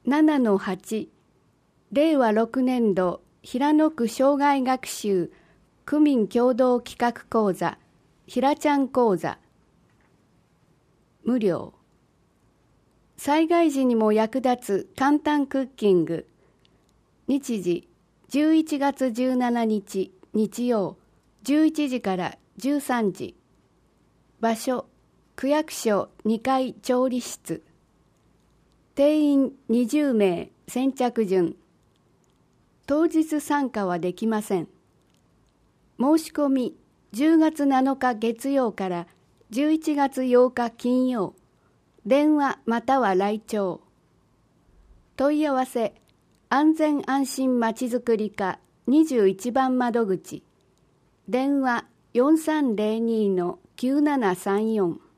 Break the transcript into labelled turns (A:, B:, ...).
A: 7-8 令和6年度平野区生涯学習区民共同企画講座ひらちゃん講座無料。災害時にも役立つ簡単クッキング。日時11月17日日曜11時から13時。場所区役所2階調理室。定員20名先着順。当日参加はできません。申し込み10月7日月曜から11月8日金曜。電話または来庁。問い合わせ安全安心まちづくり課21番窓口。電話4302-9734。